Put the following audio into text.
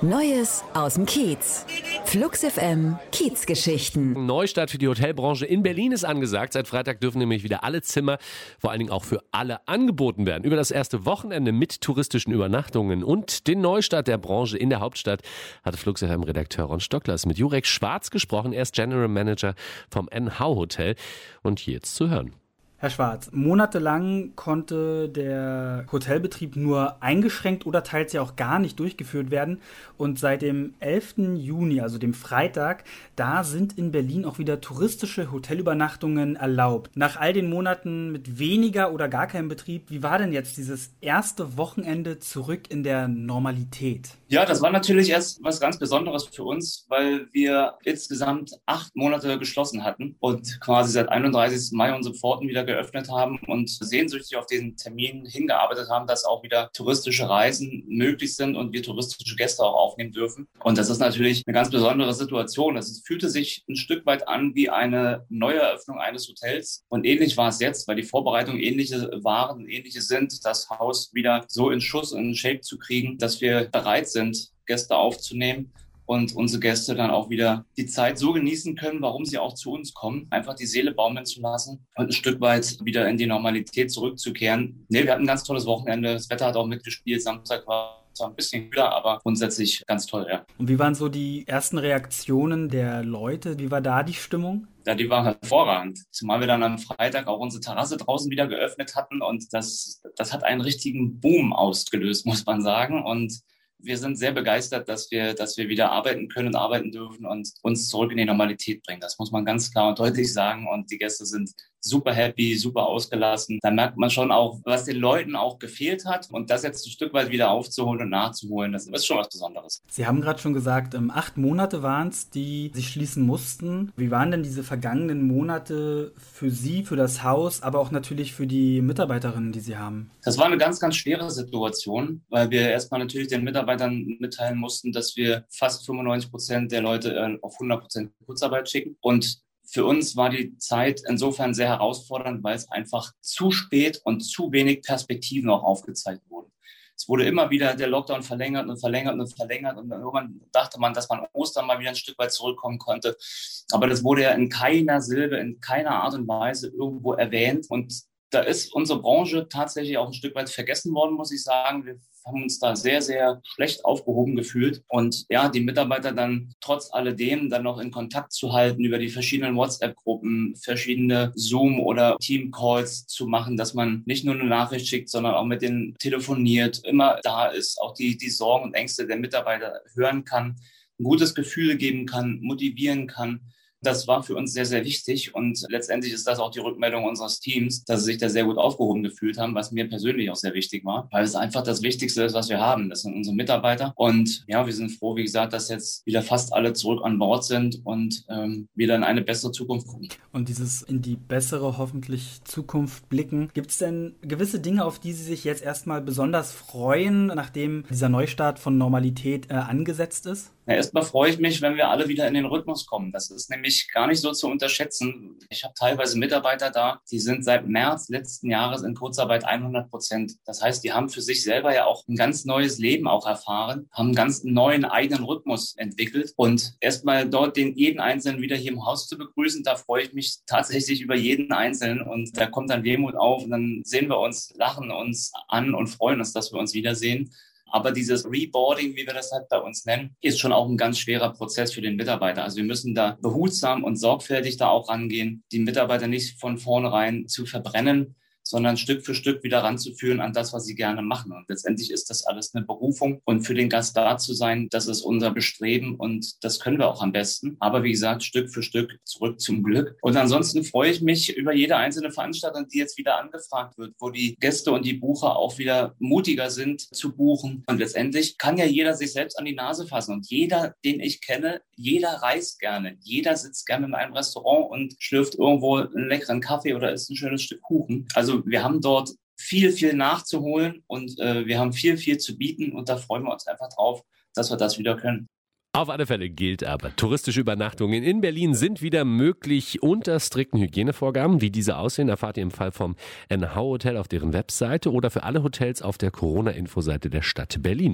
Neues aus dem Kiez. Flux FM Kiezgeschichten. Neustart für die Hotelbranche in Berlin ist angesagt. Seit Freitag dürfen nämlich wieder alle Zimmer, vor allen Dingen auch für alle, angeboten werden. Über das erste Wochenende mit touristischen Übernachtungen und den Neustart der Branche in der Hauptstadt hatte Flux FM-Redakteur Ron Stocklers mit Jurek Schwarz gesprochen. Er ist General Manager vom NH Hotel und hier jetzt zu hören. Herr Schwarz, monatelang konnte der Hotelbetrieb nur eingeschränkt oder teils ja auch gar nicht durchgeführt werden. Und seit dem 11. Juni, also dem Freitag, da sind in Berlin auch wieder touristische Hotelübernachtungen erlaubt. Nach all den Monaten mit weniger oder gar keinem Betrieb, wie war denn jetzt dieses erste Wochenende zurück in der Normalität? Ja, das war natürlich erst was ganz Besonderes für uns, weil wir insgesamt 8 Monate geschlossen hatten und quasi seit 31. Mai unsere Pforten wieder geöffnet haben und sehnsüchtig auf diesen Termin hingearbeitet haben, dass auch wieder touristische Reisen möglich sind und wir touristische Gäste auch aufnehmen dürfen. Und das ist natürlich eine ganz besondere Situation. Es fühlte sich ein Stück weit an wie eine Neueröffnung eines Hotels. Und ähnlich war es jetzt, weil die Vorbereitungen ähnliche waren, ähnliche sind, das Haus wieder so in Schuss und in Shape zu kriegen, dass wir bereit sind, Gäste aufzunehmen und unsere Gäste dann auch wieder die Zeit so genießen können, warum sie auch zu uns kommen, einfach die Seele baumeln zu lassen und ein Stück weit wieder in die Normalität zurückzukehren. Wir hatten ein ganz tolles Wochenende, das Wetter hat auch mitgespielt, Samstag war zwar ein bisschen kühler, aber grundsätzlich ganz toll, ja. Und wie waren so die ersten Reaktionen der Leute? Wie war da die Stimmung? Ja, die war hervorragend. Zumal wir dann am Freitag auch unsere Terrasse draußen wieder geöffnet hatten und das hat einen richtigen Boom ausgelöst, muss man sagen. Und wir sind sehr begeistert, dass wir wieder arbeiten können und arbeiten dürfen und uns zurück in die Normalität bringen. Das muss man ganz klar und deutlich sagen. Und die Gäste sind super happy, super ausgelassen. Da merkt man schon auch, was den Leuten auch gefehlt hat. Und das jetzt ein Stück weit wieder aufzuholen und nachzuholen, das ist schon was Besonderes. Sie haben gerade schon gesagt, 8 Monate waren es, die sich schließen mussten. Wie waren denn diese vergangenen Monate für Sie, für das Haus, aber auch natürlich für die Mitarbeiterinnen, die Sie haben? Das war eine ganz, ganz schwere Situation, weil wir erstmal natürlich den Mitarbeitern mitteilen mussten, dass wir fast 95% der Leute auf 100% Kurzarbeit schicken. Und für uns war die Zeit insofern sehr herausfordernd, weil es einfach zu spät und zu wenig Perspektiven auch aufgezeigt wurden. Es wurde immer wieder der Lockdown verlängert und verlängert und verlängert und irgendwann dachte man, dass man Ostern mal wieder ein Stück weit zurückkommen konnte. Aber das wurde ja in keiner Silbe, in keiner Art und Weise irgendwo erwähnt und da ist unsere Branche tatsächlich auch ein Stück weit vergessen worden, muss ich sagen. Wir haben uns da sehr, sehr schlecht aufgehoben gefühlt. Und ja, die Mitarbeiter dann trotz alledem dann noch in Kontakt zu halten, über die verschiedenen WhatsApp-Gruppen, verschiedene Zoom- oder Team-Calls zu machen, dass man nicht nur eine Nachricht schickt, sondern auch mit denen telefoniert, immer da ist, auch die Sorgen und Ängste der Mitarbeiter hören kann, ein gutes Gefühl geben kann, motivieren kann. Das war für uns sehr, sehr wichtig und letztendlich ist das auch die Rückmeldung unseres Teams, dass sie sich da sehr gut aufgehoben gefühlt haben, was mir persönlich auch sehr wichtig war, weil es einfach das Wichtigste ist, was wir haben. Das sind unsere Mitarbeiter und ja, wir sind froh, wie gesagt, dass jetzt wieder fast alle zurück an Bord sind und wieder in eine bessere Zukunft gucken. Und dieses in die bessere, hoffentlich Zukunft blicken, gibt es denn gewisse Dinge, auf die Sie sich jetzt erstmal besonders freuen, nachdem dieser Neustart von Normalität angesetzt ist? Ja, erstmal freue ich mich, wenn wir alle wieder in den Rhythmus kommen. Das ist nämlich gar nicht so zu unterschätzen. Ich habe teilweise Mitarbeiter da, die sind seit März letzten Jahres in Kurzarbeit 100%. Das heißt, die haben für sich selber ja auch ein ganz neues Leben auch erfahren, haben einen ganz neuen eigenen Rhythmus entwickelt. Und erstmal dort jeden Einzelnen wieder hier im Haus zu begrüßen, da freue ich mich tatsächlich über jeden Einzelnen. Und da kommt dann Wehmut auf und dann sehen wir uns, lachen uns an und freuen uns, dass wir uns wiedersehen. Aber dieses Reboarding, wie wir das halt bei uns nennen, ist schon auch ein ganz schwerer Prozess für den Mitarbeiter. Also wir müssen da behutsam und sorgfältig da auch rangehen, die Mitarbeiter nicht von vornherein zu verbrennen, sondern Stück für Stück wieder ranzuführen an das, was sie gerne machen. Und letztendlich ist das alles eine Berufung. Und für den Gast da zu sein, das ist unser Bestreben und das können wir auch am besten. Aber wie gesagt, Stück für Stück zurück zum Glück. Und ansonsten freue ich mich über jede einzelne Veranstaltung, die jetzt wieder angefragt wird, wo die Gäste und die Bucher auch wieder mutiger sind zu buchen. Und letztendlich kann ja jeder sich selbst an die Nase fassen. Und jeder, den ich kenne, jeder reist gerne. Jeder sitzt gerne in einem Restaurant und schlürft irgendwo einen leckeren Kaffee oder isst ein schönes Stück Kuchen. Also wir haben dort viel, viel nachzuholen und wir haben viel, viel zu bieten und da freuen wir uns einfach drauf, dass wir das wieder können. Auf alle Fälle gilt aber, touristische Übernachtungen in Berlin sind wieder möglich unter strikten Hygienevorgaben. Wie diese aussehen, erfahrt ihr im Fall vom NH Hotel auf deren Webseite oder für alle Hotels auf der Corona-Infoseite der Stadt Berlin.